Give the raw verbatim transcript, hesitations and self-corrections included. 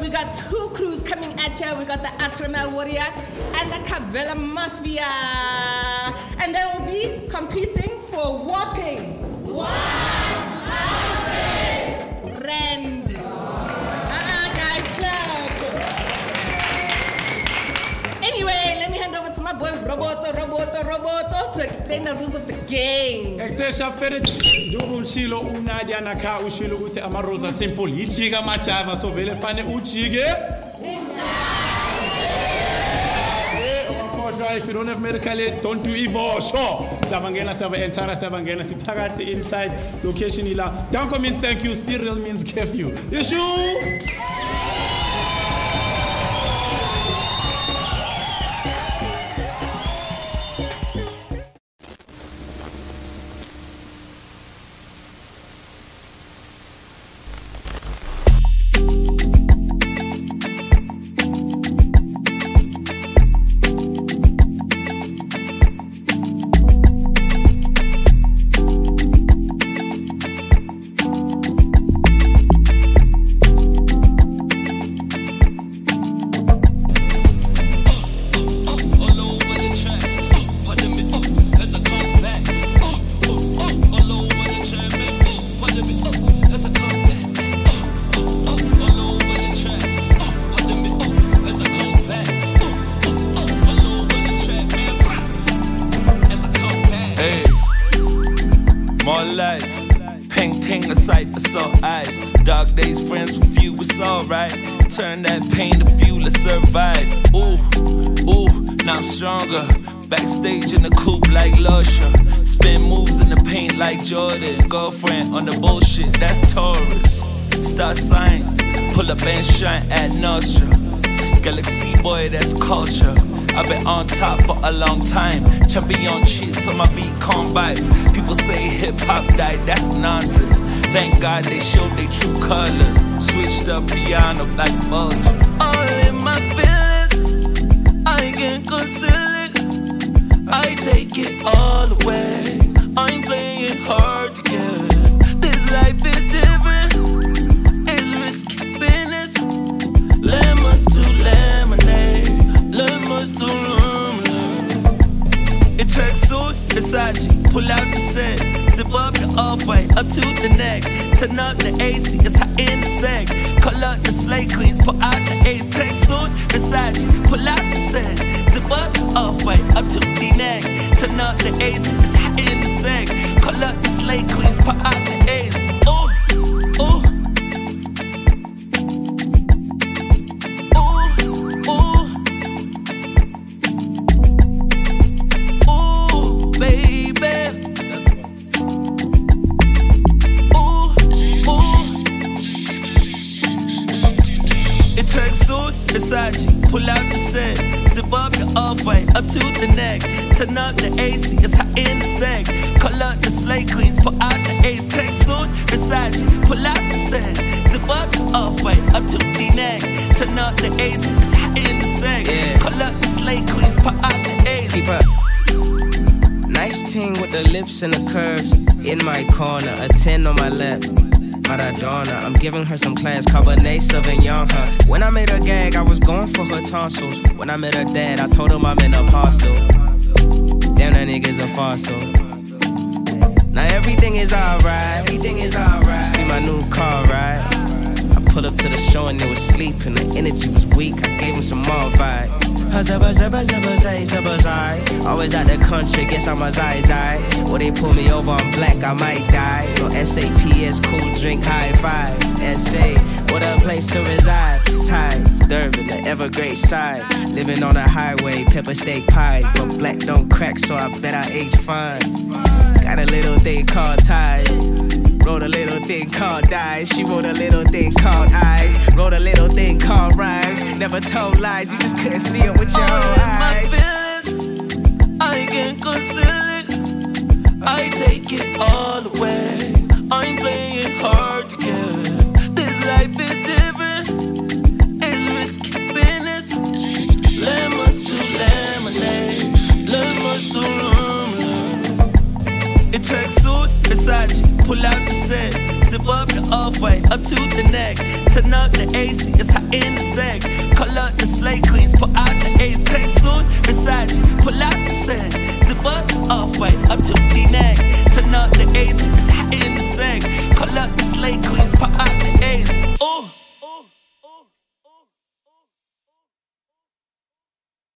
we got two crews coming at you. We got the Atramal Warriors and the Cavella Mafia. And they will be competing for whopping one hundred rand. Ah, guys, clap. Anyway, let me hand over to my boy Roboto, Roboto, Roboto to explain the rules of the game. Exesha Ferit, Jobu Shilo, Unadia Naka, Ushilo, Ute Amarosa, simple, Ichiga Machava, so Velefane Uchige. If you don't have medical aid, don't do Evo. Sure. Savangena Sava Entara Savangena Sipagati inside location ila. Danko means thank you, Cyril means curfew. Issue! Turn that pain to fuel to survive. Ooh, ooh, now I'm stronger. Backstage in the coupe like Lusher. Spin moves in the paint like Jordan. Girlfriend on the bullshit, that's Taurus. Star signs, pull up and shine at Nostra. Galaxy boy, that's culture. I've been on top for a long time. Champion chips on my beat combines. People say hip-hop died, that's nonsense. Thank God they showed their true colors. Switched up piano like Bulge. All in my feelings, I can't conceal it. I take it all away. I'm playing hard to get. This life is different. It's risky business. Lemons to lemonade. Lemons to lemonade. It tracks suit, Versace. Pull out the set. Zip up the off-white, up to the neck. Turn up the A C, it's hot in the seg. Call up the slay queens, pull out the ace. Track suit, Versace, pull out the set. Zip up the off-white, up to the neck. Turn up the A C, it's hot in the seg. Call up the slay queens, pull out the ace. Ooh, ooh. Pull out the set, zip up the off-white, up to the neck. Turn up the A C, it's hot in the seg. Call up the slay queens, pull out the ace. Track suit, Versace, pull out the set. Zip up the off-white, up to the neck. Turn up the A C, it's hot in the seg. Yeah. Call up the slay queens, pull out the ace. Keep up. Nice ting with the lips and the curves. In my corner, a ten on my lap. Maradona, I'm giving her some class, Cabernet Sauvignon, huh? When I made her gag, I was going for her tonsils. When I met her dad, I told him I'm an apostle. Damn, that nigga's a fossil. Now everything is alright, everything is alright. You see my new car, right? I pulled up to the show and they was sleeping. The energy was weak, I gave him some more vibe. Always out the country, guess I'm a zai zai. Or they pull me over, I'm black, I might die. No S A P S, cool drink, high five. S A, what a place to reside. Ties, Durban, the Evergreen side. Living on the highway, pepper steak pies. But black don't crack, so I bet I age fine. Got a little thing called ties. Wrote a little thing called dies. She wrote a little thing called eyes. Wrote a little thing called rhymes. Never told lies, you just couldn't see it with your all own eyes. My feelings, I can't conceal it. I take it all away. I'm playing hard to get. This life is different. It's risky business. Lemons to lemonade. Lemons to lemonade. It tracks suit, Versace. Pull out the set, zip up the off-white, up to the neck. Turn up the A C, it's hot in the fight up to D-Nag. Turn up the A's